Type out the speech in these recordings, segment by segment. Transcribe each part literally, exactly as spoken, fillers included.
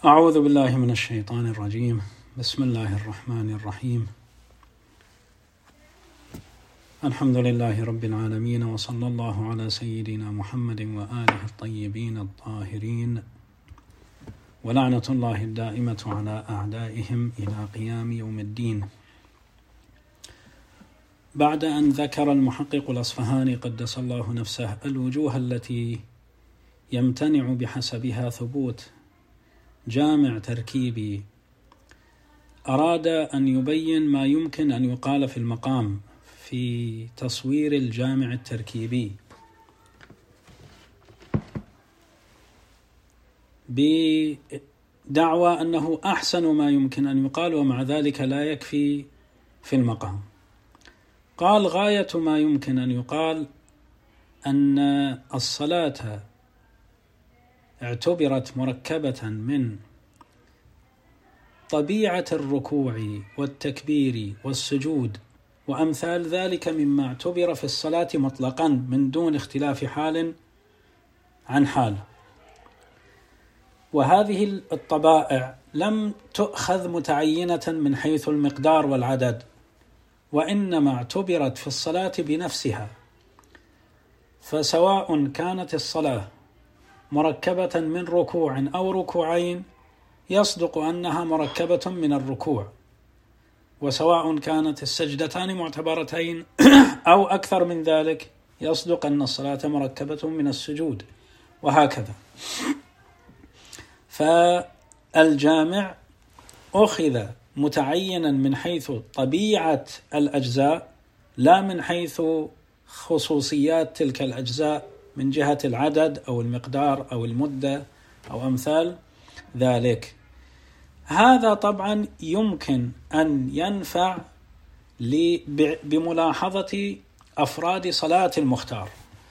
أعوذ بالله من الشيطان الرجيم. بسم الله الرحمن الرحيم. الحمد لله رب العالمين، وصلى الله على سيدنا محمد وآله الطيبين الطاهرين، ولعنة الله الدائمة على أعدائهم إلى قيام يوم الدين. بعد أن ذكر المحقق الأصفهاني قدس الله نفسه الوجوه التي يمتنع بحسبها ثبوت جامع تركيبي، أراد أن يبين ما يمكن أن يقال في المقام في تصوير الجامع التركيبي بدعوى أنه أحسن ما يمكن أن يقال، ومع ذلك لا يكفي في المقام. قال: غاية ما يمكن أن يقال أن الصلاة اعتبرت مركبة من طبيعة الركوع والتكبير والسجود وأمثال ذلك مما اعتبر في الصلاة مطلقا من دون اختلاف حال عن حال. وهذه الطبائع لم تؤخذ متعينة من حيث المقدار والعدد، وإنما اعتبرت في الصلاة بنفسها. فسواء كانت الصلاة مركبة من ركوع أو ركوعين يصدق أنها مركبة من الركوع، وسواء كانت السجدتان معتبرتين أو أكثر من ذلك يصدق أن الصلاة مركبة من السجود، وهكذا. فالجامع أخذ متعينا من حيث طبيعة الأجزاء، لا من حيث خصوصيات تلك الأجزاء من جهة العدد أو المقدار أو المدة أو أمثال ذلك. هذا طبعا يمكن أن ينفع بملاحظة أفراد صلاة المختار،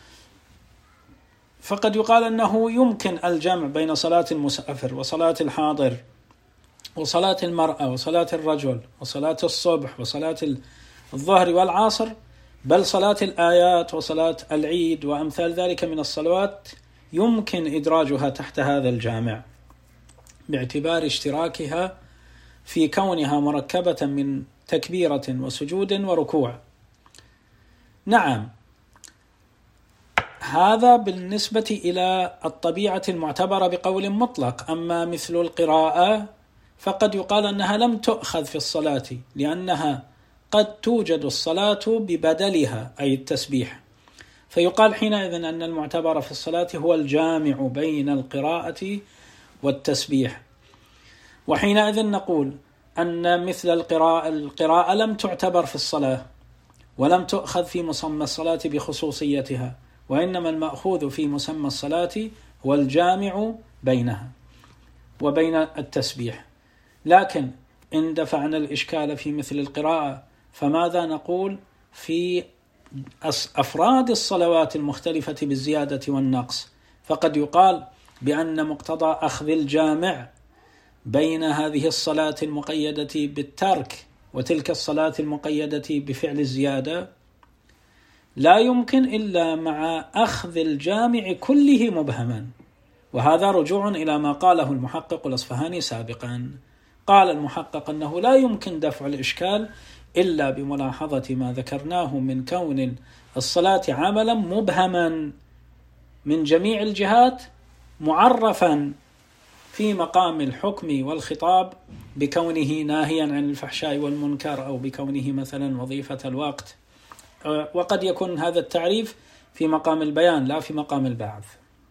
فقد يقال أنه يمكن الجمع بين صلاة المسافر وصلاة الحاضر وصلاة المرأة وصلاة الرجل وصلاة الصبح وصلاة الظهر والعصر، بل صلاة الآيات وصلاة العيد وأمثال ذلك من الصلوات يمكن إدراجها تحت هذا الجامع باعتبار اشتراكها في كونها مركبة من تكبيرة وسجود وركوع. نعم، هذا بالنسبة إلى الطبيعة المعتبرة بقول مطلق. أما مثل القراءة فقد يقال أنها لم تؤخذ في الصلاة، لأنها قد توجد الصلاة ببدلها أي التسبيح، فيقال حينئذ أن المعتبر في الصلاة هو الجامع بين القراءة والتسبيح. وحينئذ نقول أن مثل القراءة القراءة لم تعتبر في الصلاة ولم تؤخذ في مسمى الصلاة بخصوصيتها، وإنما المأخوذ في مسمى الصلاة هو الجامع بينها وبين التسبيح. لكن إن دفعنا الإشكال في مثل القراءة، فماذا نقول في أفراد الصلوات المختلفة بالزيادة والنقص؟ فقد يقال بأن مقتضى أخذ الجامع بين هذه الصلاة المقيدة بالترك وتلك الصلاة المقيدة بفعل الزيادة لا يمكن إلا مع أخذ الجامع كله مبهما. وهذا رجوع إلى ما قاله المحقق الأصفهاني سابقا. قال المحقق أنه لا يمكن دفع الإشكال إلا بملاحظة ما ذكرناه من كون الصلاة عملا مبهما من جميع الجهات، معرفا في مقام الحكم والخطاب بكونه ناهيا عن الفحشاء والمنكر، أو بكونه مثلا وظيفة الوقت، وقد يكون هذا التعريف في مقام البيان لا في مقام البعث.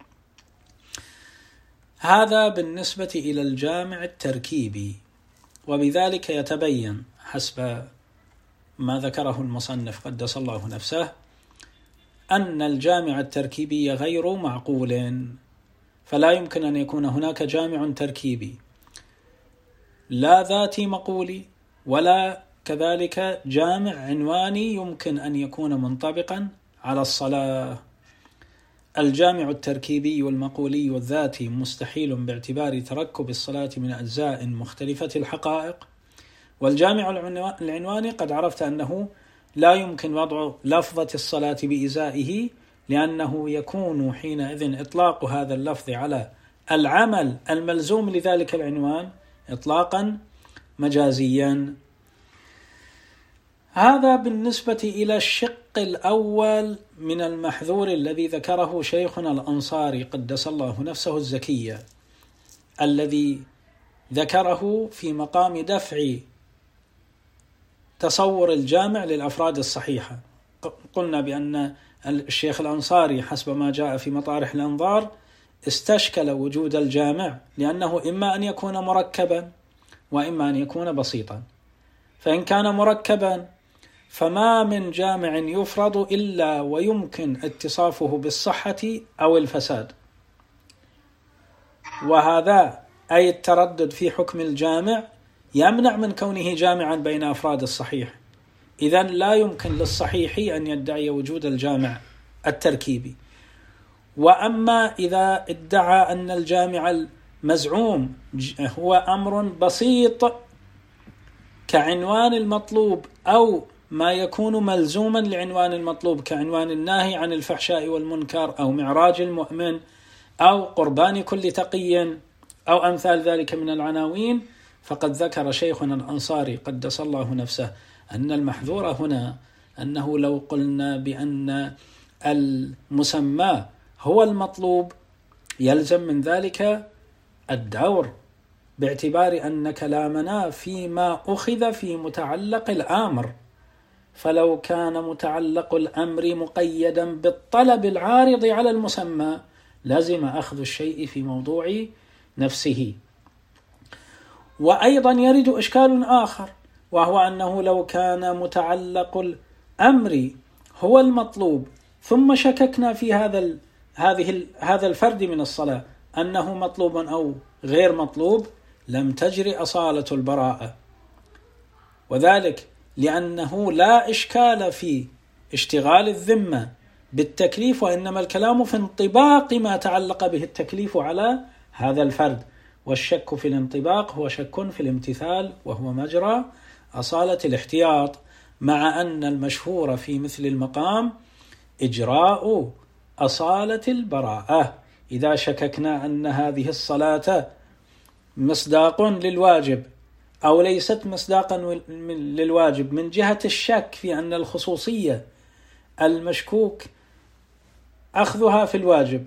هذا بالنسبة إلى الجامع التركيبي. وبذلك يتبين حسب ما ذكره المصنف قدس الله نفسه أن الجامع التركيبي غير معقول، فلا يمكن أن يكون هناك جامع تركيبي لا ذاتي مقولي ولا كذلك جامع عنواني يمكن أن يكون منطبقا على الصلاة. الجامع التركيبي والمقولي والذاتي مستحيل باعتبار تركب الصلاة من أجزاء مختلفة الحقائق، والجامع العنواني قد عرفت أنه لا يمكن وضع لفظة الصلاة بإزائه، لأنه يكون حينئذ إطلاق هذا اللفظ على العمل الملزوم لذلك العنوان إطلاقا مجازيا. هذا بالنسبة إلى الشق الأول من المحذور الذي ذكره شيخنا الأنصاري قدس الله نفسه الزكية، الذي ذكره في مقام دفع تصور الجامع للأفراد الصحيحة. قلنا بأن الشيخ الأنصاري حسب ما جاء في مطارح الأنظار استشكل وجود الجامع لأنه إما أن يكون مركبا وإما أن يكون بسيطا، فإن كان مركبا فما من جامع يفرض إلا ويمكن اتصافه بالصحة أو الفساد، وهذا أي التردد في حكم الجامع يمنع من كونه جامعا بين أفراد الصحيح. إذن لا يمكن للصحيح أن يدعي وجود الجامع التركيبي. وأما إذا ادعى أن الجامع المزعوم هو أمر بسيط كعنوان المطلوب أو ما يكون ملزوما لعنوان المطلوب كعنوان الناهي عن الفحشاء والمنكر أو معراج المؤمن أو قربان كل تقي أو أمثال ذلك من العناوين، فقد ذكر شيخنا الأنصاري قدس الله نفسه أن المحذور هنا أنه لو قلنا بأن المسمى هو المطلوب يلزم من ذلك الدور، باعتبار أن كلامنا فيما أخذ في متعلق الأمر، فلو كان متعلق الأمر مقيدا بالطلب العارض على المسمى لازم أخذ الشيء في موضوع نفسه. وأيضا يرد إشكال آخر، وهو أنه لو كان متعلق الأمر هو المطلوب ثم شككنا في هذا هذه هذا الفرد من الصلاة أنه مطلوب أو غير مطلوب لم تجري أصالة البراءة، وذلك لأنه لا إشكال في اشتغال الذمة بالتكليف، وإنما الكلام في انطباق ما تعلق به التكليف على هذا الفرد، والشك في الانطباق هو شك في الامتثال وهو مجرى أصالة الاحتياط، مع أن المشهور في مثل المقام إجراء أصالة البراءة. إذا شككنا أن هذه الصلاة مصداق للواجب أو ليست مصداقا للواجب من جهة الشك في أن الخصوصية المشكوك أخذها في الواجب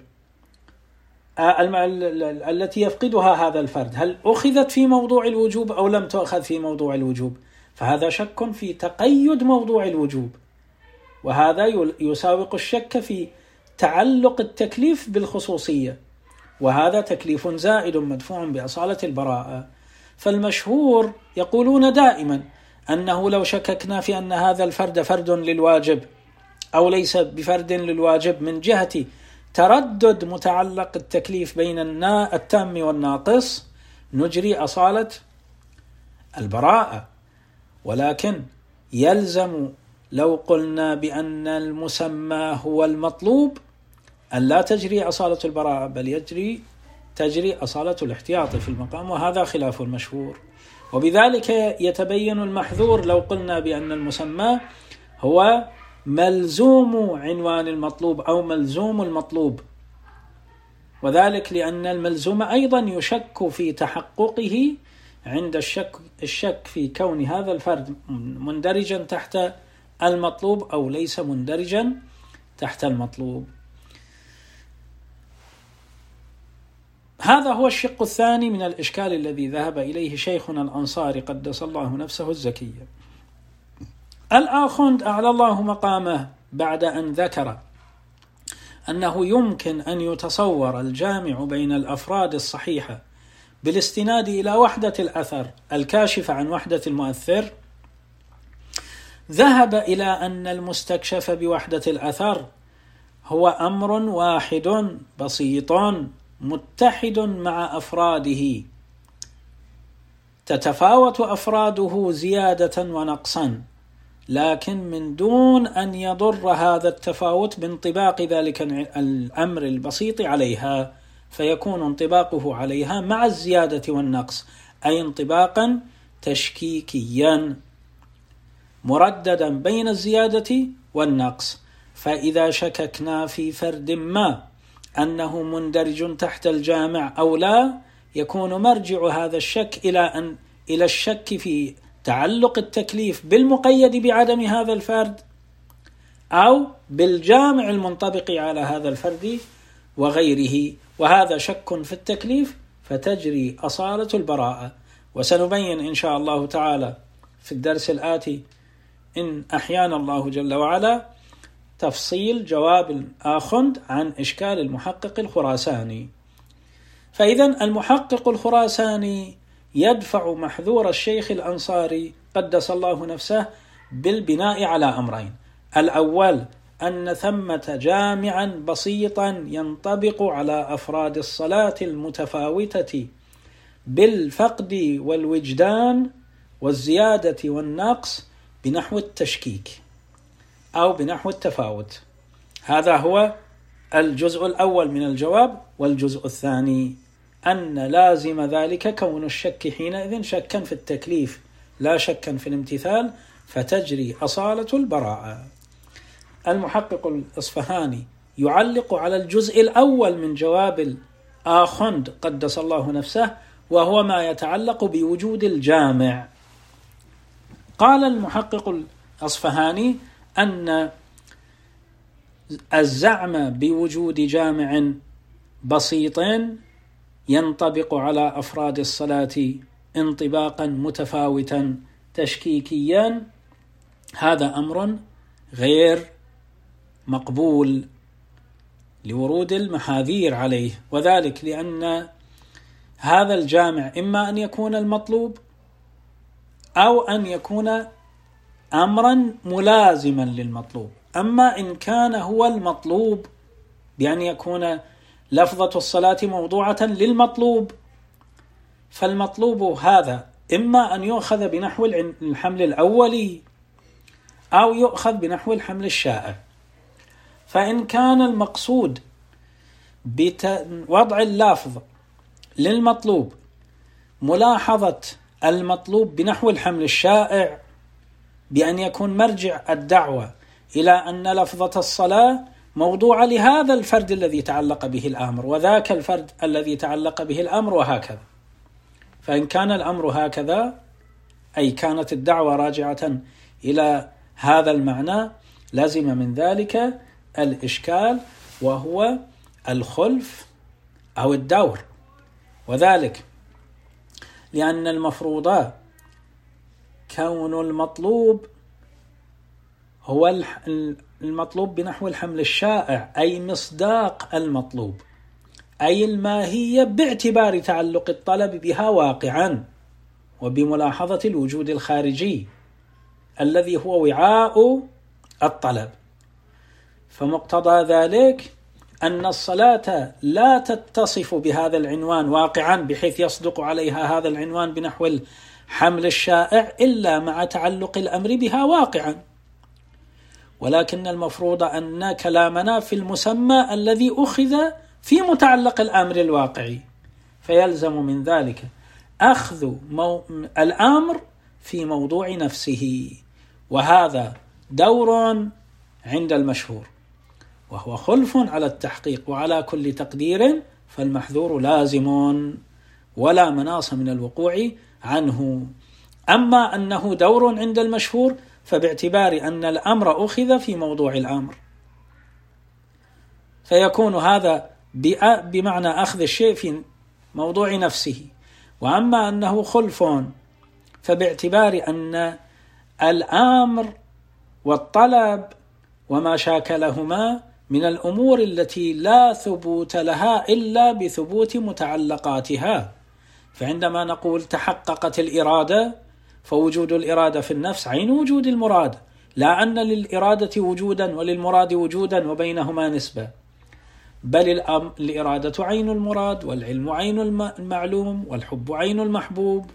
التي يفقدها هذا الفرد هل أخذت في موضوع الوجوب أو لم تأخذ في موضوع الوجوب، فهذا شك في تقيد موضوع الوجوب، وهذا يساوق الشك في تعلق التكليف بالخصوصية، وهذا تكليف زائد مدفوع بأصالة البراءة. فالمشهور يقولون دائما أنه لو شككنا في أن هذا الفرد فرد للواجب أو ليس بفرد للواجب من جهة تردد متعلق التكليف بين التام والناقص نجري أصالة البراءة، ولكن يلزم لو قلنا بأن المسمى هو المطلوب أن لا تجري أصالة البراءة، بل يجري تجري أصالة الاحتياط في المقام، وهذا خلاف المشهور. وبذلك يتبين المحذور لو قلنا بأن المسمى هو ملزوم عنوان المطلوب أو ملزوم المطلوب، وذلك لأن الملزوم أيضا يشك في تحققه عند الشك, الشك في كون هذا الفرد مندرجا تحت المطلوب أو ليس مندرجا تحت المطلوب. هذا هو الشق الثاني من الإشكال الذي ذهب إليه شيخنا الأنصاري قدس الله نفسه الزكية. الآخوند أعلى الله مقامه بعد أن ذكر أنه يمكن أن يتصور الجامع بين الأفراد الصحيحة بالاستناد إلى وحدة الأثر الكاشفة عن وحدة المؤثر، ذهب إلى أن المستكشف بوحدة الأثر هو أمر واحد بسيط متحد مع أفراده تتفاوت أفراده زيادة ونقصا، لكن من دون أن يضر هذا التفاوت بانطباق ذلك الأمر البسيط عليها، فيكون انطباقه عليها مع الزيادة والنقص، أي انطباقا تشكيكيا مرددا بين الزيادة والنقص. فإذا شككنا في فرد ما أنه مندرج تحت الجامع أو لا، يكون مرجع هذا الشك إلى أن إلى الشك في تعلق التكليف بالمقيد بعدم هذا الفرد أو بالجامع المنطبق على هذا الفرد وغيره، وهذا شك في التكليف فتجري أصالة البراءة. وسنبين إن شاء الله تعالى في الدرس الآتي إن أحيانا الله جل وعلا تفصيل جواب الآخند عن إشكال المحقق الخراساني. فإذا المحقق الخراساني يدفع محذور الشيخ الأنصاري قدس الله نفسه بالبناء على أمرين: الأول أن ثمة جامعا بسيطا ينطبق على أفراد الصلاة المتفاوتة بالفقد والوجدان والزيادة والنقص بنحو التشكيك أو بنحو التفاوت. هذا هو الجزء الأول من الجواب. والجزء الثاني أن لازم ذلك كون الشك حينئذ شكا في التكليف لا شكا في الامتثال، فتجري أصالة البراءة. المحقق الإصفهاني يعلق على الجزء الأول من جواب الآخند قدس الله نفسه، وهو ما يتعلق بوجود الجامع. قال المحقق الأصفهاني أن الزعم بوجود جامع بسيط ينطبق على أفراد الصلاة انطباقا متفاوتا تشكيكيا هذا أمر غير مقبول لورود المحاذير عليه، وذلك لأن هذا الجامع إما أن يكون المطلوب أو أن يكون أمرا ملازما للمطلوب. أما إن كان هو المطلوب بأن يكون لفظة الصلاة موضوعة للمطلوب، فالمطلوب هذا إما أن يؤخذ بنحو الحمل الأولي أو يؤخذ بنحو الحمل الشائع. فإن كان المقصود بوضع اللفظ للمطلوب ملاحظة المطلوب بنحو الحمل الشائع بأن يكون مرجع الدعوة إلى أن لفظة الصلاة موضوع لهذا الفرد الذي تعلق به الأمر وذاك الفرد الذي تعلق به الأمر وهكذا. فإن كان الأمر هكذا أي كانت الدعوة راجعة إلى هذا المعنى، لازم من ذلك الإشكال وهو الخلف أو الدور، وذلك لأن المفروض كون المطلوب هو المطلوب بنحو الحمل الشائع، أي مصداق المطلوب، أي الماهية باعتبار تعلق الطلب بها واقعا وبملاحظة الوجود الخارجي الذي هو وعاء الطلب. فمقتضى ذلك أن الصلاة لا تتصف بهذا العنوان واقعا بحيث يصدق عليها هذا العنوان بنحو الحمل الشائع إلا مع تعلق الأمر بها واقعا، ولكن المفروض أن كلامنا في المسمى الذي أخذ في متعلق الأمر الواقعي، فيلزم من ذلك أخذ مو... الأمر في موضوع نفسه، وهذا دور عند المشهور وهو خلف على التحقيق، وعلى كل تقدير فالمحذور لازم ولا مناص من الوقوع عنه. أما أنه دور عند المشهور فباعتبار أن الأمر أخذ في موضوع الأمر فيكون هذا بمعنى أخذ الشيء في موضوع نفسه. وأما أنه خلف فباعتبار أن الأمر والطلب وما شاكلهما من الأمور التي لا ثبوت لها إلا بثبوت متعلقاتها. فعندما نقول تحققت الإرادة فوجود الإرادة في النفس عين وجود المراد، لا أن للإرادة وجودا وللمراد وجودا وبينهما نسبة، بل الإرادة عين المراد والعلم عين المعلوم والحب عين المحبوب،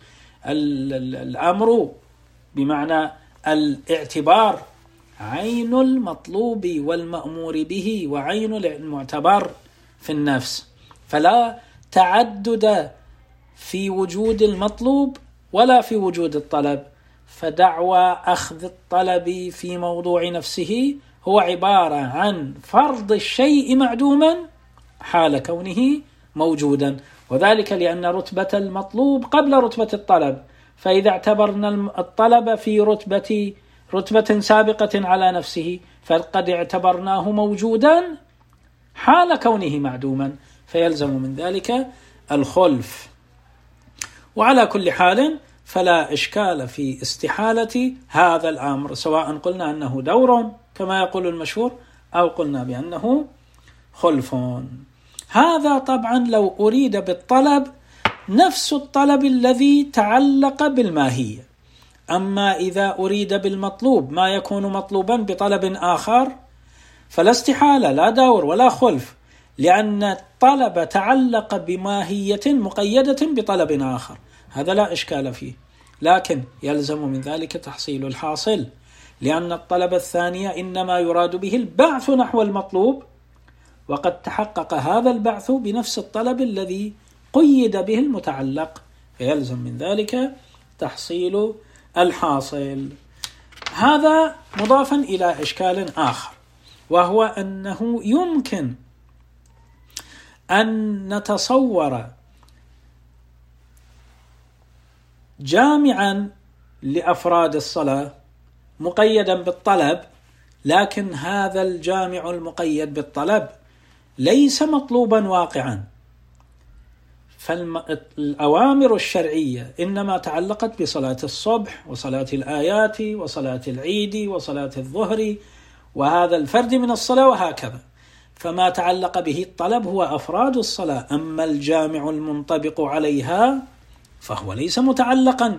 والأمر بمعنى الاعتبار عين المطلوب والمأمور به وعين المعتبر في النفس. فلا تعدد في وجود المطلوب ولا في وجود الطلب، فدعوى أخذ الطلب في موضوع نفسه هو عبارة عن فرض الشيء معدوما حال كونه موجودا، وذلك لأن رتبة المطلوب قبل رتبة الطلب، فإذا اعتبرنا الطلب في رتبة رتبة سابقة على نفسه فقد اعتبرناه موجودا حال كونه معدوما، فيلزم من ذلك الخلف. وعلى كل حال فلا إشكال في استحالة هذا الأمر، سواء قلنا أنه دور كما يقول المشهور أو قلنا بأنه خلف. هذا طبعا لو أريد بالطلب نفس الطلب الذي تعلق بالماهية. أما إذا أريد بالمطلوب ما يكون مطلوبا بطلب آخر فلا استحالة، لا دور ولا خلف، لأن الطلب تعلق بماهية مقيدة بطلب آخر، هذا لا إشكال فيه، لكن يلزم من ذلك تحصيل الحاصل، لأن الطلب الثاني إنما يراد به البعث نحو المطلوب، وقد تحقق هذا البعث بنفس الطلب الذي قيد به المتعلق، فيلزم من ذلك تحصيل الحاصل. هذا مضافا إلى إشكال آخر، وهو أنه يمكن أن نتصور جامعا لأفراد الصلاة مقيدا بالطلب، لكن هذا الجامع المقيد بالطلب ليس مطلوبا واقعا، فالأوامر الشرعية إنما تعلقت بصلاة الصبح وصلاة الآيات وصلاة العيد وصلاة الظهر وهذا الفرد من الصلاة وهكذا، فما تعلق به الطلب هو أفراد الصلاة، أما الجامع المنطبق عليها فهو ليس متعلقا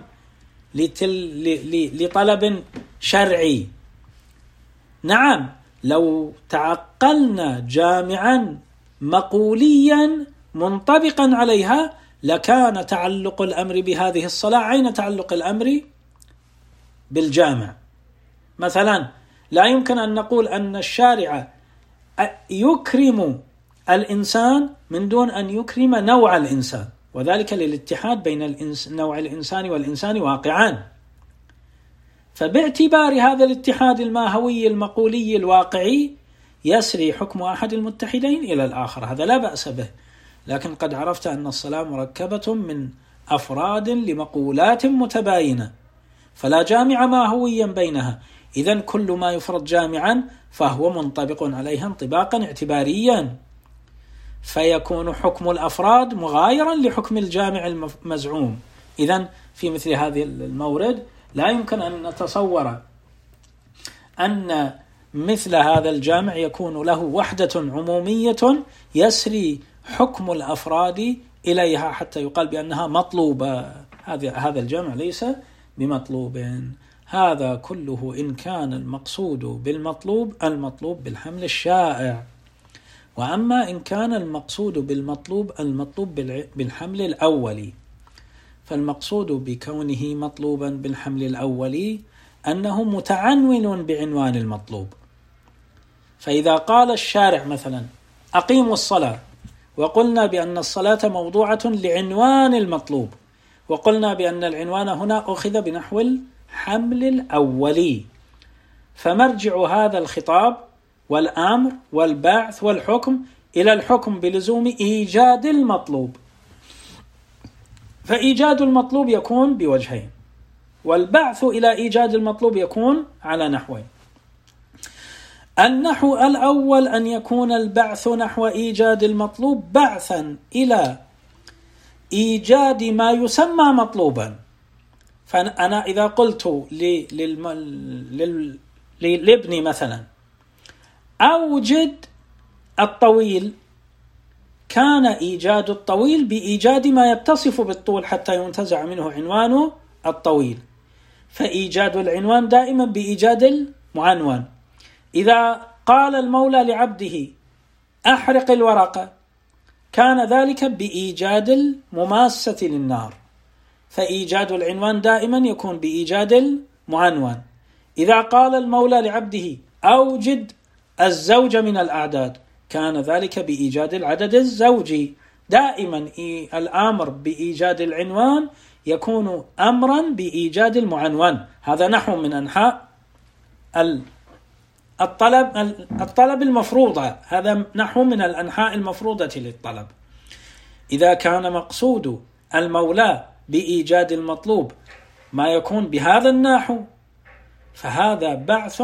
لطلب شرعي. نعم، لو تعقلنا جامعا مقوليا منطبقا عليها لكان تعلق الأمر بهذه الصلاة عين تعلق الأمر بالجامع. مثلا لا يمكن أن نقول أن الشارع يكرم الإنسان من دون أن يكرم نوع الإنسان، وذلك للاتحاد بين نوع الإنسان والإنسان واقعان، فباعتبار هذا الاتحاد الماهوي المقولي الواقعي يسري حكم أحد المتحدين إلى الآخر، هذا لا بأس به. لكن قد عرفت أن الصلاة مركبة من أفراد لمقولات متباينة، فلا جامع ماهويا بينها، إذن كل ما يفرض جامعا فهو منطبق عليها انطباقا اعتباريا، فيكون حكم الأفراد مغايرا لحكم الجامع المزعوم. إذن في مثل هذه المورد لا يمكن أن نتصور أن مثل هذا الجامع يكون له وحدة عمومية يسري حكم الأفراد إليها حتى يقال بأنها مطلوبة، هذا الجامع ليس بمطلوب. هذا كله إن كان المقصود بالمطلوب المطلوب بالحمل الشائع، وأما إن كان المقصود بالمطلوب المطلوب بالحمل الأولي، فالمقصود بكونه مطلوبا بالحمل الأولي أنه متعنون بعنوان المطلوب. فإذا قال الشارع مثلا أقيموا الصلاة، وقلنا بأن الصلاة موضوعة لعنوان المطلوب، وقلنا بأن العنوان هنا أخذ بنحو الحمل الأولي، فمرجع هذا الخطاب والأمر والبعث والحكم إلى الحكم بلزوم إيجاد المطلوب، فإيجاد المطلوب يكون بوجهين، والبعث إلى إيجاد المطلوب يكون على نحوين. النحو الأول أن يكون البعث نحو إيجاد المطلوب بعثا إلى إيجاد ما يسمى مطلوبا. فأنا إذا قلت لابني مثلا أوجد الطويل، كان إيجاد الطويل بإيجاد ما يتصف بالطول حتى ينتزع منه عنوان الطويل، فإيجاد العنوان دائما بإيجاد المعنون. إذا قال المولى لعبده أحرق الورقة، كان ذلك بإيجاد المماسة للنار، فإيجاد العنوان دائما يكون بإيجاد المعنون. إذا قال المولى لعبده أوجد الزوج من الأعداد، كان ذلك بإيجاد العدد الزوجي. دائما الأمر بإيجاد العنوان يكون أمرا بإيجاد المعنون. هذا نحو من أنحاء الطلب الطلب المفروضة، هذا نحو من الأنحاء المفروضة للطلب. إذا كان مقصود المولى بإيجاد المطلوب ما يكون بهذا النحو، فهذا بعث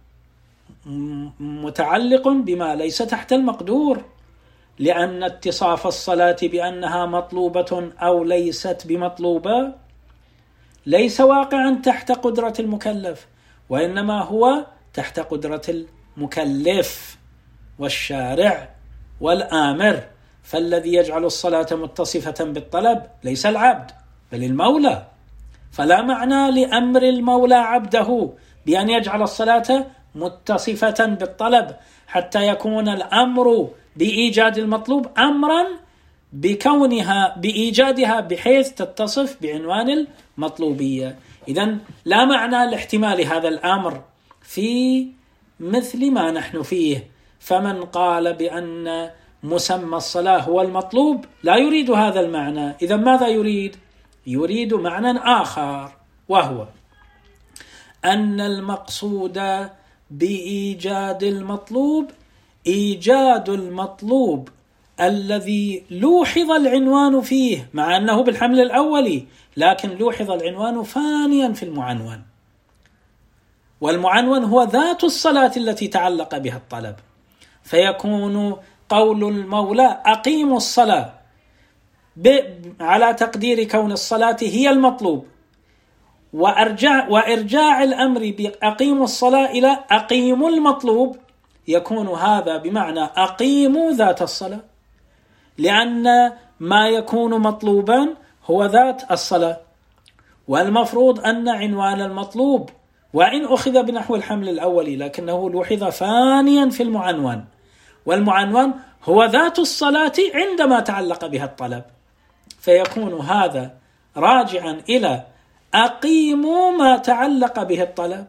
متعلق بما ليس تحت المقدور، لأن اتصاف الصلاة بأنها مطلوبة أو ليست بمطلوبة ليس واقعا تحت قدرة المكلف، وإنما هو تحت قدرة المكلف والشارع والآمر. فالذي يجعل الصلاة متصفة بالطلب ليس العبد بل المولى، فلا معنى لأمر المولى عبده بأن يجعل الصلاة متصفة بالطلب حتى يكون الأمر بإيجاد المطلوب أمرا بكونها بإيجادها بحيث تتصف بعنوان المطلوبية. إذن لا معنى لاحتمال هذا الأمر في مثل ما نحن فيه. فمن قال بأن مسمى الصلاة هو المطلوب لا يريد هذا المعنى. إذن ماذا يريد؟ يريد معنى آخر، وهو أن المقصود بإيجاد المطلوب إيجاد المطلوب الذي لوحظ العنوان فيه، مع أنه بالحمل الأولي، لكن لوحظ العنوان فانيا في المعنون، والمعنون هو ذات الصلاة التي تعلق بها الطلب. فيكون قول المولى أقيموا الصلاة على تقدير كون الصلاة هي المطلوب، وأرجع وإرجاع الأمر بأقيموا الصلاة إلى أقيموا المطلوب، يكون هذا بمعنى أقيموا ذات الصلاة، لأن ما يكون مطلوبا هو ذات الصلاة. والمفروض أن عنوان المطلوب وإن أخذ بنحو الحمل الأولي لكنه لوحظ فانيا في المعنون، والمعنون هو ذات الصلاة عندما تعلق بها الطلب، فيكون هذا راجعا إلى أقيموا ما تعلق به الطلب.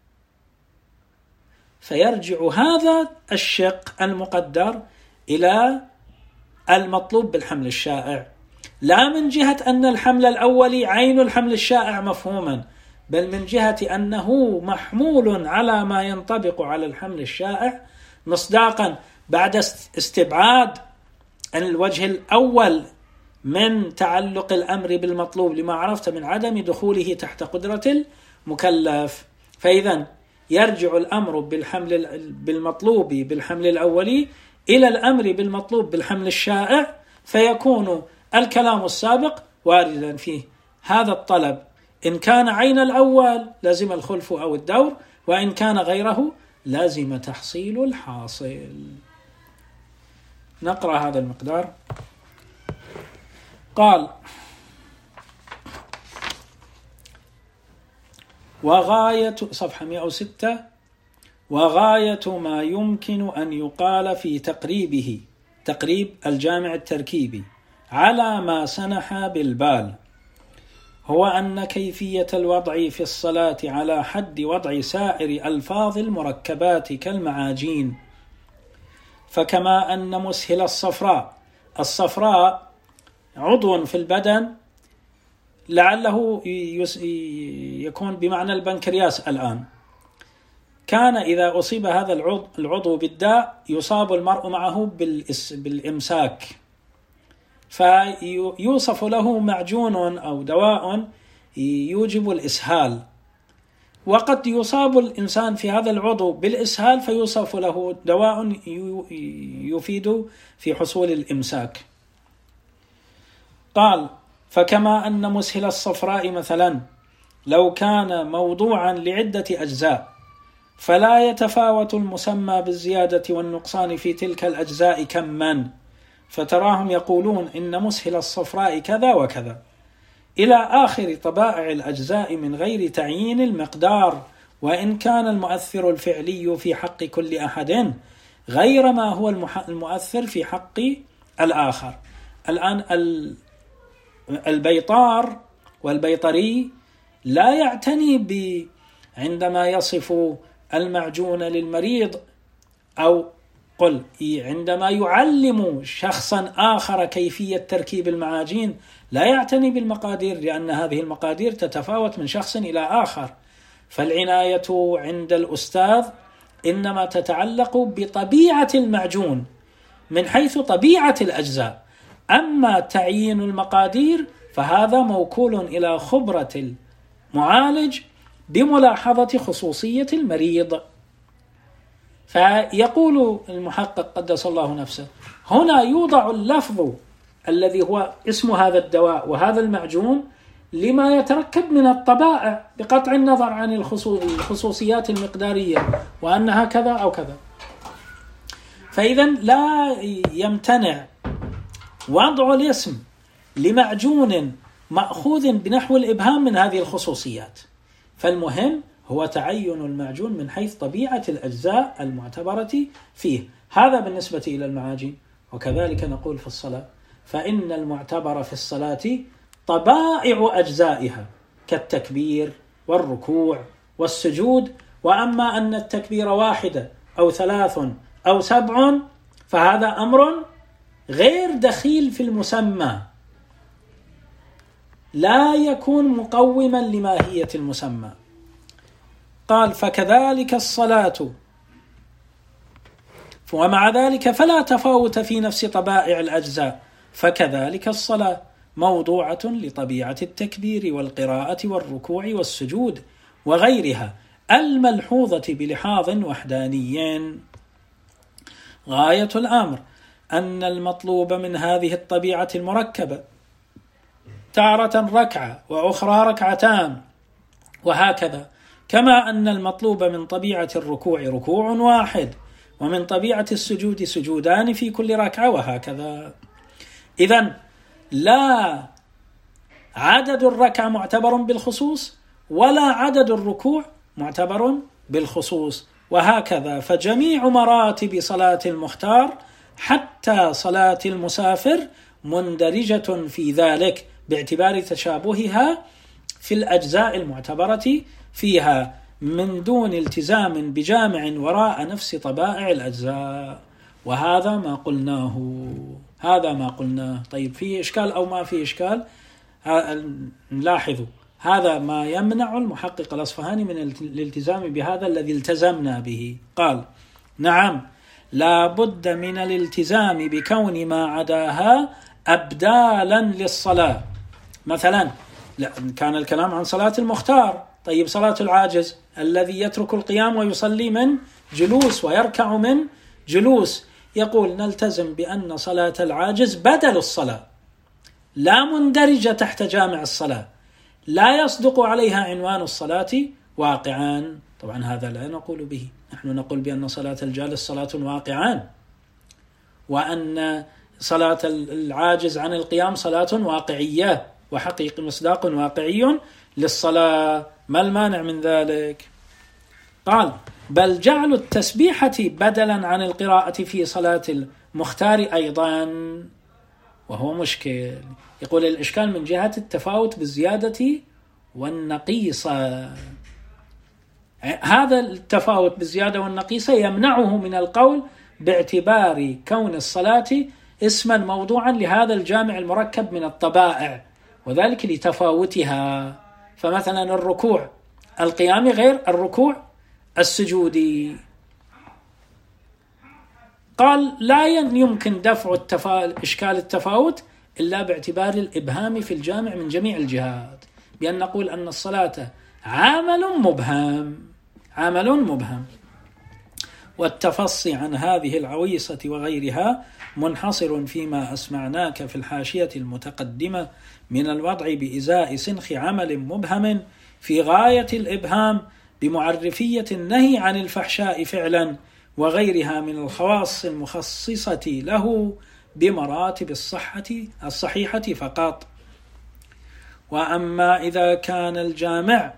فيرجع هذا الشق المقدر إلى المطلوب بالحمل الشائع، لا من جهة أن الحمل الأولي عين الحمل الشائع مفهوما، بل من جهة أنه محمول على ما ينطبق على الحمل الشائع مصداقا بعد استبعاد الوجه الأول من تعلق الأمر بالمطلوب لما عرفت من عدم دخوله تحت قدرة المكلف. فإذا يرجع الأمر بالحمل بالمطلوب بالحمل الأولي إلى الأمر بالمطلوب بالحمل الشائع، فيكون الكلام السابق واردا فيه. هذا الطلب إن كان عين الأول لازم الخلف أو الدور، وإن كان غيره لازم تحصيل الحاصل. نقرأ هذا المقدار. قال: وغاية صفحة مئة وستة وغاية ما يمكن أن يقال في تقريبه، تقريب الجامع التركيبي، على ما سنح بالبال، هو أن كيفية الوضع في الصلاة على حد وضع سائر ألفاظ المركبات كالمعاجين. فكما أن مسهل الصفراء، الصفراء عضو في البدن لعله يكون بمعنى البنكرياس الآن، كان إذا أصيب هذا العضو بالداء يصاب المرء معه بالإمساك، فيوصف له معجون أو دواء يوجب الإسهال. وقد يصاب الإنسان في هذا العضو بالإسهال فيوصف له دواء يفيد في حصول الإمساك. قال: فكما أن مسهل الصفراء مثلا لو كان موضوعا لعدة أجزاء فلا يتفاوت المسمى بالزيادة والنقصان في تلك الأجزاء كما، فتراهم يقولون إن مسهل الصفراء كذا وكذا إلى آخر طبائع الأجزاء من غير تعيين المقدار، وإن كان المؤثر الفعلي في حق كل أحد غير ما هو المؤثر في حق الآخر. الآن البيطار والبيطري لا يعتني ب عندما يصف المعجون للمريض، أو قل عندما يعلم شخصا آخر كيفية تركيب المعاجين لا يعتني بالمقادير، لأن هذه المقادير تتفاوت من شخص إلى آخر. فالعناية عند الأستاذ إنما تتعلق بطبيعة المعجون من حيث طبيعة الأجزاء. أما تعيين المقادير فهذا موكول إلى خبرة المعالج بملاحظة خصوصية المريض. فيقول المحقق قدس الله نفسه: هنا يوضع اللفظ الذي هو اسم هذا الدواء وهذا المعجون لما يتركب من الطبائع بقطع النظر عن الخصوصيات المقدارية وأنها كذا أو كذا. فإذا لا يمتنع وضع الاسم لمعجون مأخوذ بنحو الإبهام من هذه الخصوصيات. فالمهم هو تعين المعجون من حيث طبيعة الأجزاء المعتبرة فيه. هذا بالنسبة إلى المعاجين. وكذلك نقول في الصلاة، فإن المعتبر في الصلاة طبائع أجزائها كالتكبير والركوع والسجود. وأما أن التكبير واحدة أو ثلاث أو سبع فهذا أمر غير دخيل في المسمى، لا يكون مقوما لماهية المسمى. قال: فكذلك الصلاة، ومع ذلك فلا تفاوت في نفس طبائع الأجزاء، فكذلك الصلاة موضوعة لطبيعة التكبير والقراءة والركوع والسجود وغيرها الملحوظة بلحاظ وحداني. غاية الأمر أن المطلوب من هذه الطبيعة المركبة تارة ركعة وأخرى ركعتان وهكذا، كما أن المطلوب من طبيعة الركوع ركوع واحد، ومن طبيعة السجود سجودان في كل ركعة وهكذا. إذن لا عدد الركعة معتبر بالخصوص ولا عدد الركوع معتبر بالخصوص، وهكذا. فجميع مراتب صلاة المختار حتى صلاة المسافر مندرجة في ذلك باعتبار تشابهها في الأجزاء المعتبرة فيها من دون التزام بجامع وراء نفس طبائع الأجزاء. وهذا ما قلناه هذا ما قلناه طيب، فيه إشكال أو ما فيه إشكال؟ نلاحظوا هذا ما يمنع المحقق الأصفهاني من الالتزام بهذا الذي التزمنا به. قال: نعم، لا بد من الالتزام بكون ما عداها أبدالا للصلاة. مثلا كان الكلام عن صلاة المختار، طيب صلاة العاجز الذي يترك القيام ويصلي من جلوس ويركع من جلوس، يقول نلتزم بأن صلاة العاجز بدل الصلاة، لا مندرجة تحت جامع الصلاة، لا يصدق عليها عنوان الصلاة واقعان. طبعا هذا لا نقول به، نحن نقول بأن صلاة الجالس صلاة واقعان، وأن صلاة العاجز عن القيام صلاة واقعية وحقيقي مصداق واقعي للصلاة. ما المانع من ذلك؟ قال: بل جعل التسبيحة بدلا عن القراءة في صلاة المختار أيضا، وهو مشكل. يقول الإشكال من جهة التفاوت بالزيادة والنقيصة. هذا التفاوت بالزيادة والنقيصة يمنعه من القول باعتبار كون الصلاة اسما موضوعا لهذا الجامع المركب من الطبائع، وذلك لتفاوتها. فمثلا الركوع القيام غير الركوع السجودي. قال: لا يمكن دفع التفا... إشكال التفاوت إلا باعتبار الإبهام في الجامع من جميع الجهات، بأن نقول أن الصلاة عمل مبهم عمل مبهم والتفصي عن هذه العويصة وغيرها منحصر فيما أسمعناك في الحاشية المتقدمة من الوضع بإزاء سنخ عمل مبهم في غاية الإبهام بمعرفية النهي عن الفحشاء فعلا وغيرها من الخواص المخصصة له بمراتب الصحة الصحيحة فقط. وأما إذا كان الجامع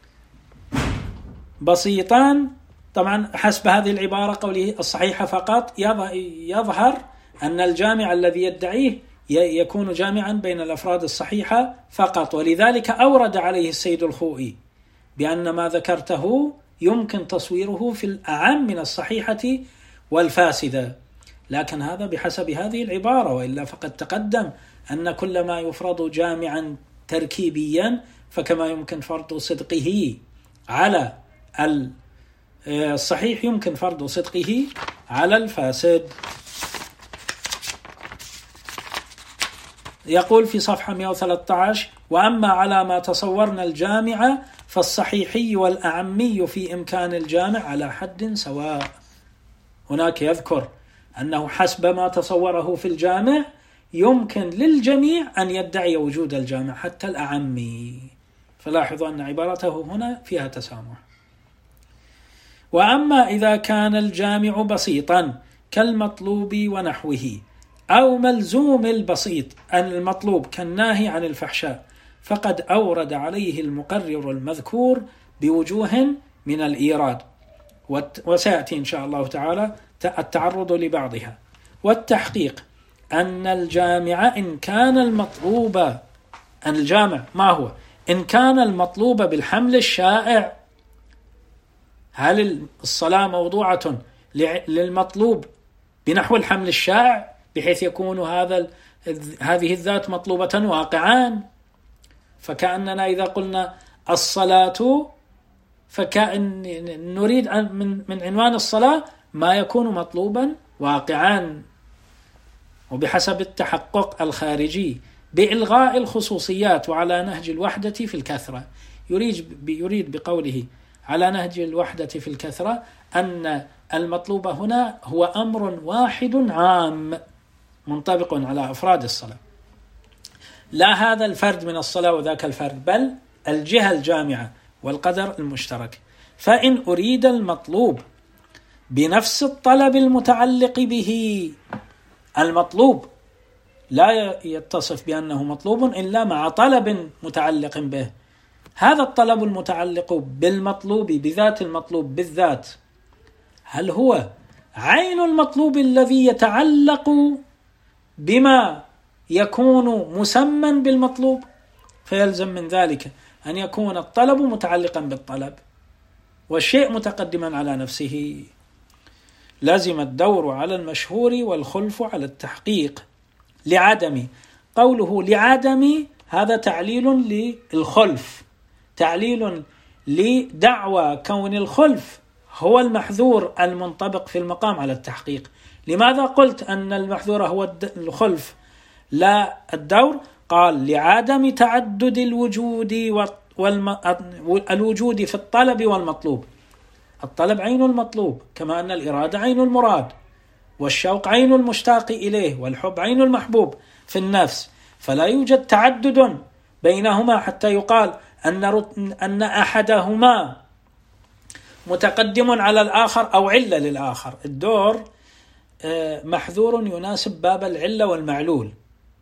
بسيطان، طبعا حسب هذه العبارة قوله الصحيحة فقط يظهر أن الجامع الذي يدعيه يكون جامعا بين الأفراد الصحيحة فقط، ولذلك أورد عليه السيد الخوئي بأن ما ذكرته يمكن تصويره في الأعم من الصحيحة والفاسدة، لكن هذا بحسب هذه العبارة، وإلا فقد تقدم أن كل ما يفرض جامعا تركيبيا فكما يمكن فرض صدقه على الصحيح يمكن فرض صدقه على الفاسد. يقول في صفحة مئة وثلاثة عشر: وأما على ما تصورنا الجامع فالصحيحي والأعمي في إمكان الجامع على حد سواء. هناك يذكر أنه حسب ما تصوره في الجامع يمكن للجميع أن يدعي وجود الجامع حتى الأعمي، فلاحظوا أن عبارته هنا فيها تسامح. وأما إذا كان الجامع بسيطا كالمطلوب ونحوه، أو ملزوم البسيط أن المطلوب كالناهي عن الفحشاء، فقد أورد عليه المقرر المذكور بوجوه من الإيراد، وسيأتي إن شاء الله تعالى التعرض لبعضها. والتحقيق أن الجامع إن كان المطلوب، أن الجامع ما هو؟ إن كان المطلوب بالحمل الشائع، هل الصلاة موضوعة للمطلوب بنحو الحمل الشائع بحيث يكون هذا هذه الذات مطلوبة واقعان؟ فكأننا إذا قلنا الصلاة فكأن نريد من من عنوان الصلاة ما يكون مطلوبا واقعا، وبحسب التحقق الخارجي بإلغاء الخصوصيات وعلى نهج الوحدة في الكثرة. يريد يريد بقوله على نهج الوحدة في الكثرة أن المطلوب هنا هو أمر واحد عام منطبق على أفراد الصلاة، لا هذا الفرد من الصلاة وذاك الفرد، بل الجهة الجامعة والقدر المشترك. فإن أريد المطلوب بنفس الطلب المتعلق به، المطلوب لا يتصف بأنه مطلوب إلا مع طلب متعلق به، هذا الطلب المتعلق بالمطلوب بذات المطلوب بالذات، هل هو عين المطلوب الذي يتعلق بما يكون مسمى بالمطلوب؟ فيلزم من ذلك أن يكون الطلب متعلقا بالطلب والشيء متقدما على نفسه. لازم الدور على المشهور والخلف على التحقيق. لعدم، قوله لعدم هذا تعليل للخلف، تعليل لدعوى كون الخلف هو المحذور المنطبق في المقام على التحقيق. لماذا قلت أن المحذور هو الخلف لا الدور؟ قال لعدم تعدد الوجود والوجود في الطلب والمطلوب. الطلب عين المطلوب، كما أن الإرادة عين المراد، والشوق عين المشتاق إليه، والحب عين المحبوب في النفس، فلا يوجد تعدد بينهما حتى يقال أن أن أحدهما متقدم على الآخر أو علة للآخر. الدور محذور يناسب باب العلة والمعلول.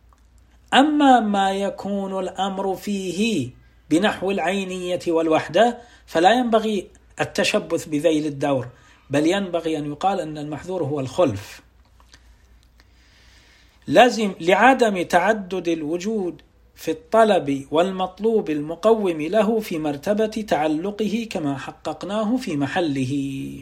أما ما يكون الأمر فيه بنحو العينية والوحدة فلا ينبغي التشبث بذيل الدور، بل ينبغي أن يقال أن المحذور هو الخلف. لازم لعدم تعدد الوجود في الطلب والمطلوب المقوم له في مرتبة تعلقه كما حققناه في محله.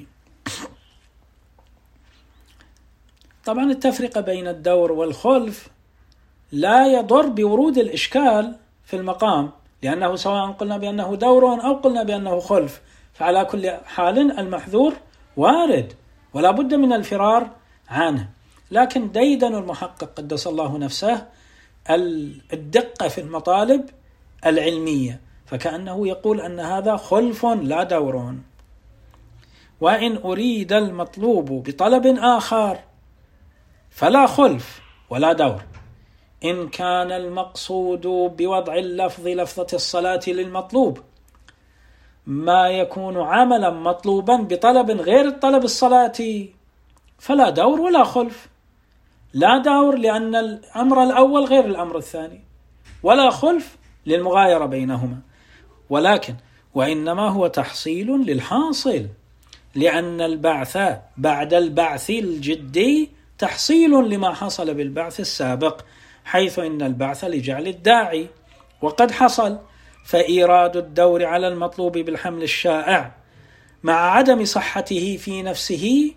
طبعا التفرقة بين الدور والخلف لا يضر بورود الإشكال في المقام، لأنه سواء قلنا بأنه دور أو قلنا بأنه خلف، فعلى كل حال المحذور وارد ولا بد من الفرار عنه. لكن ديدن المحقق قدس الله نفسه الدقة في المطالب العلمية، فكأنه يقول أن هذا خلف لا دور. وإن أريد المطلوب بطلب آخر فلا خلف ولا دور. إن كان المقصود بوضع اللفظ لفظة الصلاة للمطلوب ما يكون عملا مطلوبا بطلب غير الطلب الصلاة فلا دور ولا خلف. لا دور لأن الأمر الأول غير الأمر الثاني، ولا خلف للمغايرة بينهما، ولكن وإنما هو تحصيل للحاصل، لأن البعث بعد البعث الجدي تحصيل لما حصل بالبعث السابق، حيث إن البعث لجعل الداعي وقد حصل. فإيراد الدور على المطلوب بالحمل الشائع مع عدم صحته في نفسه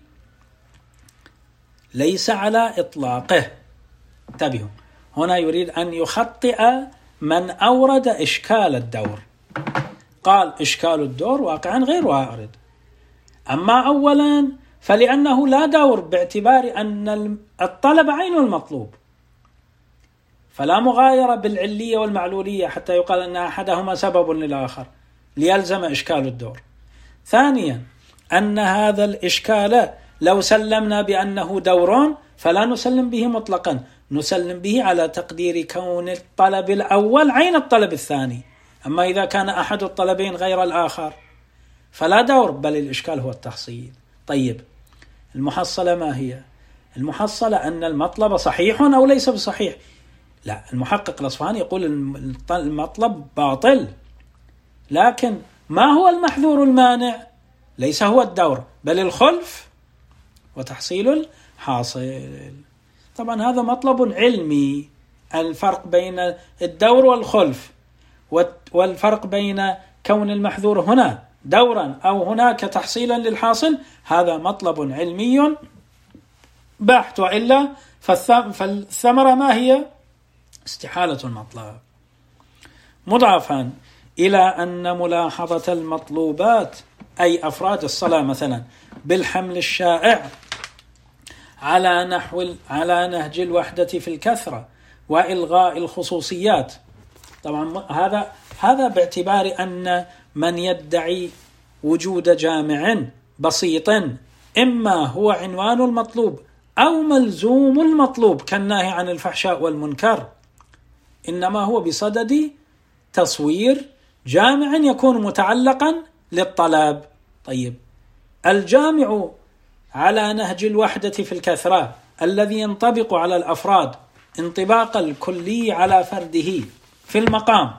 ليس على إطلاقه. انتبهوا، هنا يريد أن يخطئ من أورد إشكال الدور. قال إشكال الدور واقعا غير وارد. أما أولا فلأنه لا دور باعتبار أن الطلب عين المطلوب، فلا مغايرة بالعلية والمعلولية حتى يقال أن أحدهما سبب للآخر ليلزم إشكال الدور. ثانيا أن هذا الإشكال لو سلمنا بأنه دور فلا نسلم به مطلقا، نسلم به على تقدير كون الطلب الأول عين الطلب الثاني. أما إذا كان أحد الطلبين غير الآخر فلا دور، بل الإشكال هو التحصيل. طيب المحصلة ما هي؟ المحصلة أن المطلب صحيح أو ليس بصحيح. لا، المحقق الأصفهاني يقول المطلب باطل، لكن ما هو المحذور المانع؟ ليس هو الدور بل الخلف وتحصيل الحاصل. طبعا هذا مطلب علمي، الفرق بين الدور والخلف، والفرق بين كون المحذور هنا دورا أو هناك تحصيلا للحاصل، هذا مطلب علمي بحت، وإلا فالثمرة ما هي؟ استحالة المطلب. مضافا إلى أن ملاحظة المطلوبات أي أفراد الصلاة مثلا بالحمل الشائع على نحو على نهج الوحدة في الكثرة وإلغاء الخصوصيات. طبعا هذا هذا باعتبار أن من يدعي وجود جامع بسيط إما هو عنوان المطلوب أو ملزوم المطلوب كالنهي عن الفحشاء والمنكر، إنما هو بصدد تصوير جامع يكون متعلقا للطلب. طيب الجامع على نهج الوحدة في الكثرة الذي ينطبق على الأفراد انطباق الكلي على فرده في المقام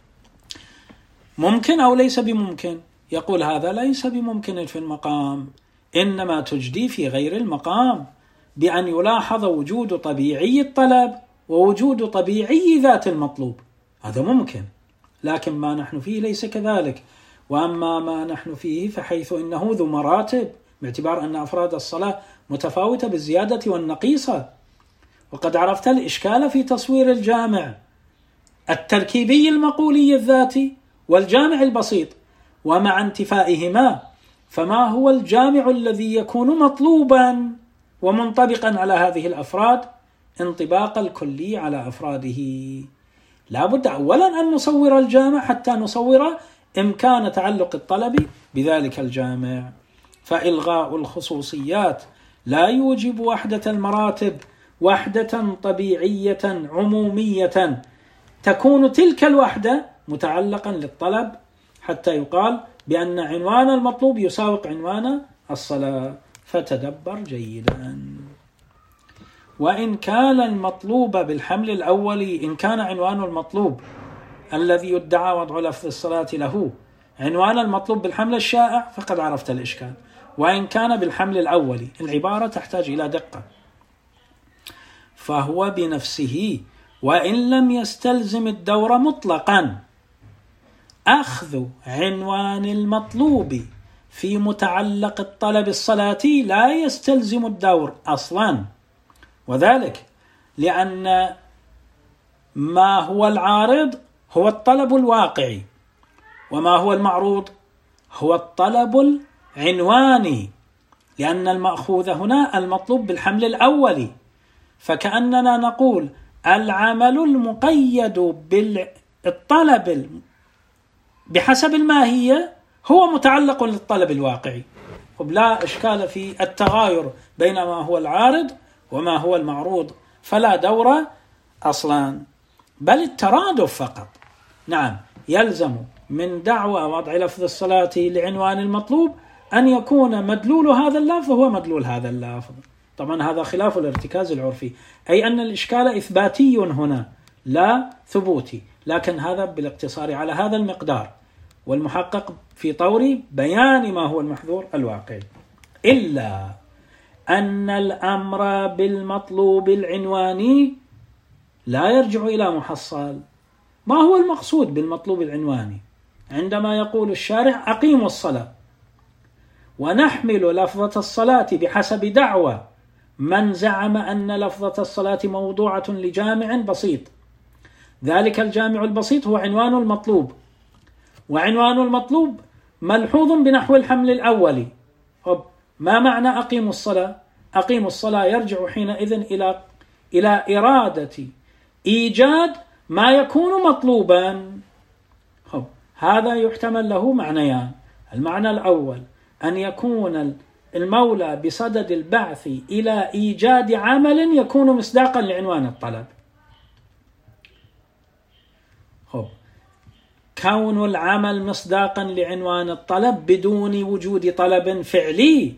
ممكن أو ليس بممكن؟ يقول هذا ليس بممكن في المقام، إنما تجدي في غير المقام بأن يلاحظ وجود طبيعي الطلب ووجود طبيعي ذات المطلوب، هذا ممكن. لكن ما نحن فيه ليس كذلك. وأما ما نحن فيه فحيث إنه ذو مراتب، باعتبار أن أفراد الصلاة متفاوتة بالزيادة والنقيصة. وقد عرفت الإشكال في تصوير الجامع التركيبي المقولي الذاتي والجامع البسيط، ومع انتفائهما فما هو الجامع الذي يكون مطلوبا ومنطبقا على هذه الأفراد انطباق الكلي على أفراده. لا بد أولا أن نصور الجامع حتى نصور إمكان تعلق الطلب بذلك الجامع. فإلغاء الخصوصيات لا يوجب وحدة المراتب وحدة طبيعية عمومية تكون تلك الوحدة متعلقا للطلب حتى يقال بأن عنوان المطلوب يساوق عنوان الصلاة. فتدبر جيدا. وإن كان المطلوب بالحمل الأولي، إن كان عنوان المطلوب الذي يدعى وضع لفظ الصلاة له عنوان المطلوب بالحمل الشائع فقد عرفت الإشكال. وإن كان بالحمل الأولي، العبارة تحتاج إلى دقة، فهو بنفسه وإن لم يستلزم الدور مطلقا أخذ عنوان المطلوب في متعلق الطلب الصلاتي لا يستلزم الدور أصلا، وذلك لأن ما هو العارض هو الطلب الواقعي، وما هو المعروض هو الطلب العنواني، لأن المأخوذ هنا المطلوب بالحمل الأولي. فكأننا نقول العمل المقيد بالطلب بحسب الماهية هو متعلق للطلب الواقعي، لا إشكال في التغاير بين ما هو العارض وما هو المعروض، فلا دور أصلا بل الترادف فقط. نعم، يلزم من دعوى وضع لفظ الصلاة لعنوان المطلوب أن يكون مدلول هذا اللفظ هو مدلول هذا اللفظ. طبعا هذا خلاف الارتكاز العرفي، أي أن الإشكال إثباتي هنا لا ثبوتي، لكن هذا بالاقتصار على هذا المقدار، والمحقق في طور بيان ما هو المحذور الواقعي. إلا أن الأمر بالمطلوب العنواني لا يرجع إلى محصل. ما هو المقصود بالمطلوب العنواني؟ عندما يقول الشارع أقيموا الصلاة، ونحمل لفظة الصلاة بحسب دعوى من زعم أن لفظة الصلاة موضوعة لجامع بسيط، ذلك الجامع البسيط هو عنوان المطلوب، وعنوان المطلوب ملحوظ بنحو الحمل الأولي، ما معنى أقيموا الصلاة؟ أقيموا الصلاة يرجع حينئذ إلى إلى إرادة إيجاد ما يكون مطلوبا. هذا يحتمل له معنيان. المعنى الأول أن يكون المولى بصدد البعث إلى إيجاد عمل يكون مصداقا لعنوان الطلب. كون العمل مصداقا لعنوان الطلب بدون وجود طلب فعلي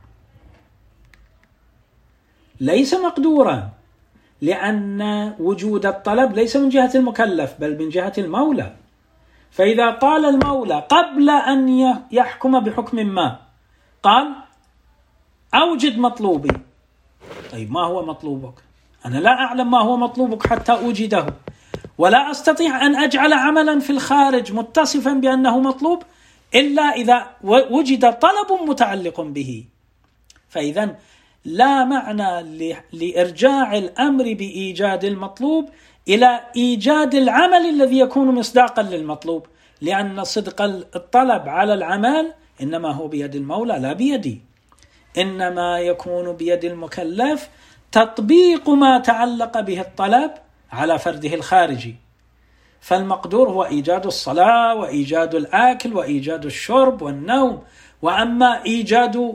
ليس مقدورا، لأن وجود الطلب ليس من جهة المكلف بل من جهة المولى. فإذا قال المولى قبل أن يحكم بحكم ما قال أوجد مطلوبي، طيب ما هو مطلوبك؟ أنا لا أعلم ما هو مطلوبك حتى أوجده، ولا أستطيع أن أجعل عملا في الخارج متصفا بأنه مطلوب إلا إذا وجد طلب متعلق به. فإذا لا معنى لإرجاع الأمر بإيجاد المطلوب إلى إيجاد العمل الذي يكون مصداقا للمطلوب، لأن صدق الطلب على العمل إنما هو بيد المولى لا بيدي، إنما يكون بيد المكلف تطبيق ما تعلق به الطلب على فرده الخارجي. فالمقدور هو إيجاد الصلاة وإيجاد الأكل وإيجاد الشرب والنوم، وأما إيجاد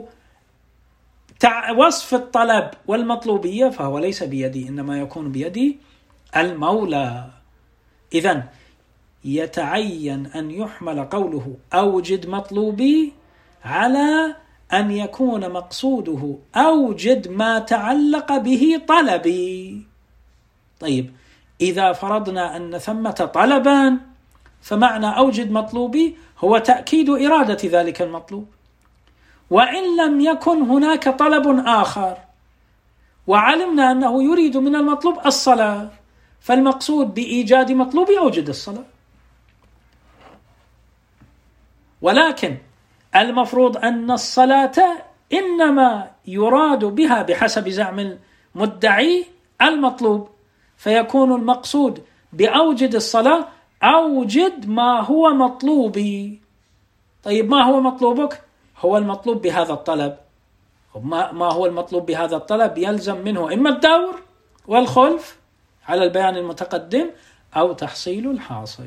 وصف الطلب والمطلوبية فهو ليس بيدي، إنما يكون بيد المولى. إذن يتعين أن يحمل قوله أوجد مطلوبي على أن يكون مقصوده أوجد ما تعلق به طلبي. طيب إذا فرضنا أن ثمة طلبان فمعنى أوجد مطلوبي هو تأكيد إرادة ذلك المطلوب، وإن لم يكن هناك طلب آخر وعلمنا أنه يريد من المطلوب الصلاة، فالمقصود بإيجاد مطلوب أوجد الصلاة. ولكن المفروض أن الصلاة إنما يراد بها بحسب زعم المدعي المطلوب، فيكون المقصود بأوجد الصلاة أوجد ما هو مطلوبي. طيب ما هو مطلوبك؟ هو المطلوب بهذا الطلب. ما هو المطلوب بهذا الطلب؟ يلزم منه إما الدور والخلف على البيان المتقدم أو تحصيل الحاصل.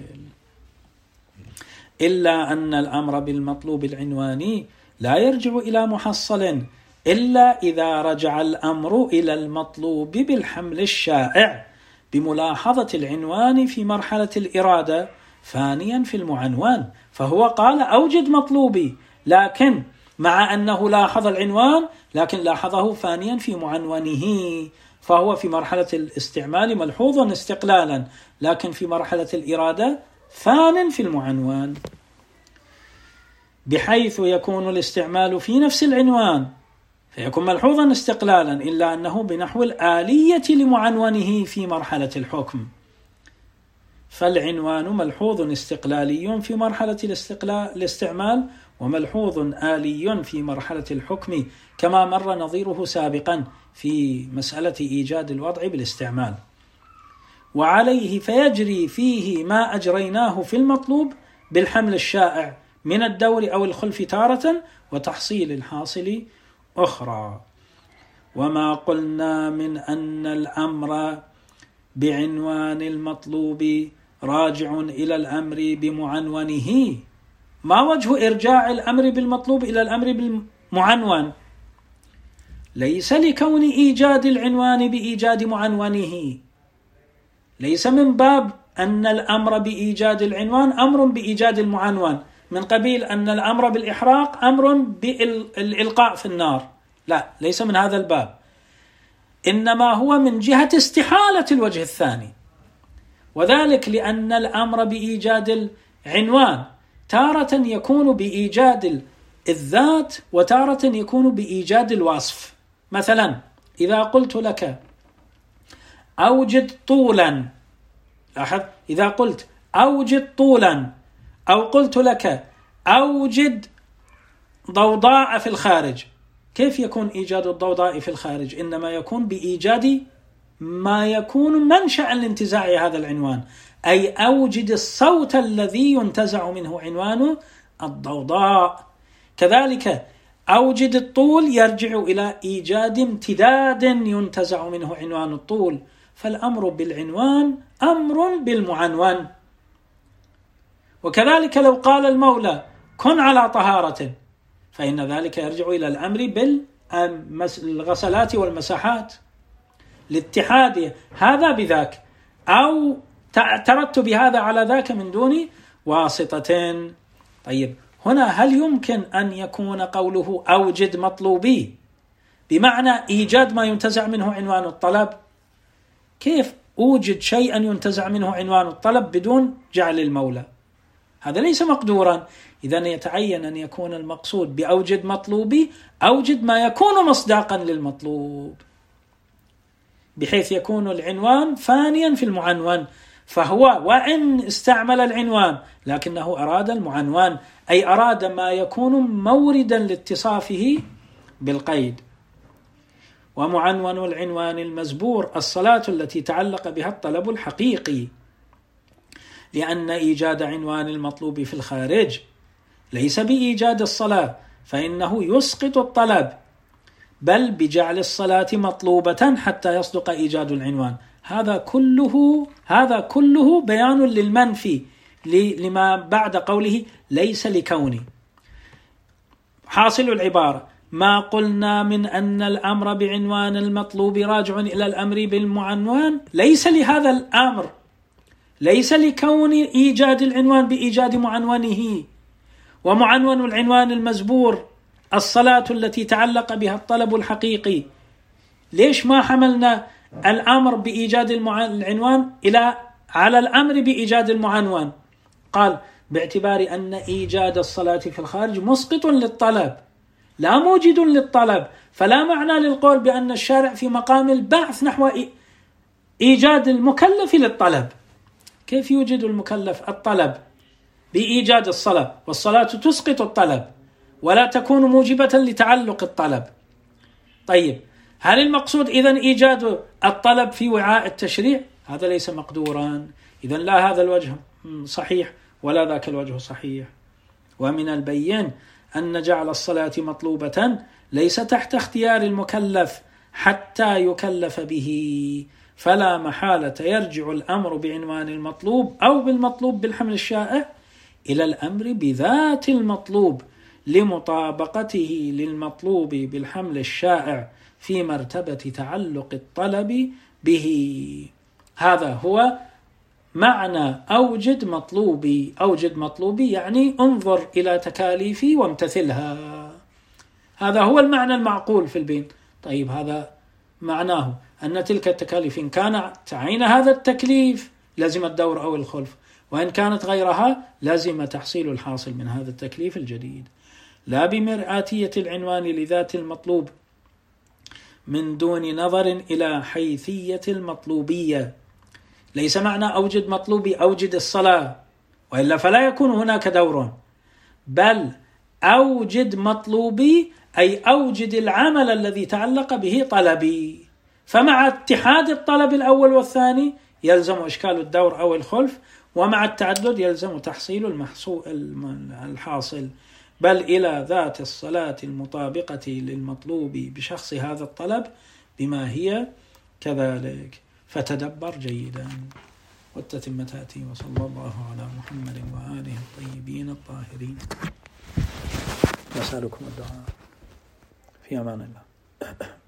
إلا أن الأمر بالمطلوب العنواني لا يرجع إلى محصل إلا إذا رجع الأمر إلى المطلوب بالحمل الشائع بملاحظة العنوان في مرحلة الإرادة فانيا في المعنوان. فهو قال أوجد مطلوبي، لكن مع أنه لاحظ العنوان لكن لاحظه فانيا في معنونه، فهو في مرحلة الاستعمال ملحوظ استقلالا، لكن في مرحلة الإرادة فان في المعنوان، بحيث يكون الاستعمال في نفس العنوان فيكون ملحوظا استقلالا، إلا أنه بنحو الآلية لمعنونه في مرحلة الحكم. فالعنوان ملحوظ استقلالي في مرحلة الاستعمال وملحوظ آلي في مرحلة الحكم، كما مر نظيره سابقا في مسألة إيجاد الوضع بالاستعمال. وعليه فيجري فيه ما أجريناه في المطلوب بالحمل الشائع من الدور أو الخلف تارة وتحصيل الحاصل أخرى. وما قلنا من أن الأمر بعنوان المطلوب راجع إلى الأمر بمعنونه. ما وجه إرجاع الأمر بالمطلوب إلى الأمر بالمعنون؟ ليس لكون إيجاد العنوان بإيجاد معنونه، ليس من باب أن الأمر بإيجاد العنوان أمر بإيجاد المعنون، من قبيل أن الأمر بالإحراق أمر بالإلقاء في النار، لا، ليس من هذا الباب، إنما هو من جهة استحالة الوجه الثاني، وذلك لأن الأمر بإيجاد العنوان تارة يكون بإيجاد الذات وتارة يكون بإيجاد الوصف. مثلا إذا قلت لك أوجد طولا، لاحظ، إذا قلت أوجد طولا أو قلت لك أوجد ضوضاء في الخارج، كيف يكون إيجاد الضوضاء في الخارج؟ إنما يكون بإيجاد ما يكون منشأ لانتزاع هذا العنوان، أي أوجد الصوت الذي ينتزع منه عنوان الضوضاء. كذلك أوجد الطول يرجع إلى إيجاد امتداد ينتزع منه عنوان الطول، فالأمر بالعنوان أمر بالمعنون. وكذلك لو قال المولى كن على طهارة، فإن ذلك يرجع إلى الأمر بالغسلات والمساحات، الاتحاد هذا بذاك أو ترتب هذا على ذاك من دون واسطة. طيب هنا هل يمكن أن يكون قوله أوجد مطلوبي بمعنى إيجاد ما ينتزع منه عنوان الطلب؟ كيف أوجد شيئا ينتزع منه عنوان الطلب بدون جعل المولى؟ هذا ليس مقدورا. إذن يتعين أن يكون المقصود بأوجد مطلوبي أوجد ما يكون مصداقا للمطلوب، بحيث يكون العنوان فانيا في المعنون، فهو وإن استعمل العنوان لكنه أراد المعنون، أي أراد ما يكون موردا لاتصافه بالقيد. ومعنون العنوان المزبور الصلاة التي تعلق بها الطلب الحقيقي، لأن إيجاد عنوان المطلوب في الخارج ليس بإيجاد الصلاة، فإنه يسقط الطلب، بل بجعل الصلاة مطلوبة حتى يصدق إيجاد العنوان. هذا كله هذا كله بيان للمنفي لما بعد قوله ليس لكوني. حاصل العبارة ما قلنا من أن الأمر بعنوان المطلوب راجع إلى الأمر بالمعنون ليس لهذا الأمر، ليس لكون إيجاد العنوان بإيجاد معنونه. ومعنون العنوان المزبور الصلاة التي تعلق بها الطلب الحقيقي، ليش ما حملنا الأمر بإيجاد العنوان إلى على الأمر بإيجاد المعنون؟ قال باعتبار أن إيجاد الصلاة في الخارج مسقط للطلب لا موجد للطلب، فلا معنى للقول بأن الشارع في مقام البعث نحو إيجاد المكلف للطلب. كيف يوجد المكلف الطلب بإيجاد الصلاة، والصلاة تسقط الطلب ولا تكون موجبة لتعلق الطلب؟ طيب هل المقصود إذن إيجاد الطلب في وعاء التشريع؟ هذا ليس مقدورا. إذن لا هذا الوجه صحيح ولا ذاك الوجه صحيح. ومن البين أن جعل الصلاة مطلوبة ليس تحت اختيار المكلف حتى يكلف به، فلا محالة يرجع الأمر بعنوان المطلوب أو بالمطلوب بالحمل الشائع إلى الأمر بذات المطلوب لمطابقته للمطلوب بالحمل الشائع في مرتبة تعلق الطلب به. هذا هو معنى أوجد مطلوبي. أوجد مطلوبي يعني انظر إلى تكاليفي وامتثلها، هذا هو المعنى المعقول في البين. طيب هذا معناه أن تلك التكاليف إن كانت عين هذا التكليف لازم الدور أو الخلف، وإن كانت غيرها لازم تحصيل الحاصل من هذا التكليف الجديد، لا بمرآتية العنوان لذات المطلوب من دون نظر إلى حيثية المطلوبية. ليس معنى أوجد مطلوبي أوجد الصلاة، وإلا فلا يكون هناك دور، بل أوجد مطلوبي أي أوجد العمل الذي تعلق به طلبي. فمع اتحاد الطلب الأول والثاني يلزم إشكال الدور أو الخلف، ومع التعدد يلزم تحصيل المحصول الحاصل، بل إلى ذات الصلاة المطابقة للمطلوب بشخص هذا الطلب بما هي كذلك. فتدبر جيدا. والتتمة تأتي. وصلى الله على محمد وآله الطيبين الطاهرين. نسألكم الدعاء. في أمان الله.